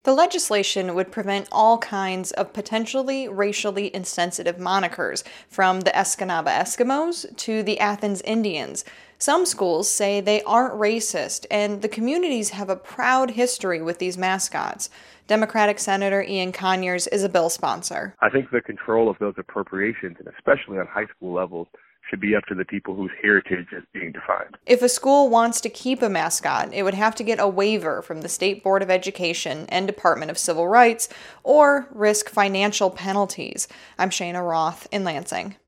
The legislation would prevent all kinds of potentially racially insensitive monikers, from the Escanaba Eskimos to the Athens Indians. Some schools say they aren't racist, and the communities have a proud history with these mascots. Democratic Senator Ian Conyers is a bill sponsor. I think the control of those appropriations, and especially on high school levels, should be up to the people whose heritage is being defined. If a school wants to keep a mascot, it would have to get a waiver from the State Board of Education and Department of Civil Rights or risk financial penalties. I'm Shayna Roth in Lansing.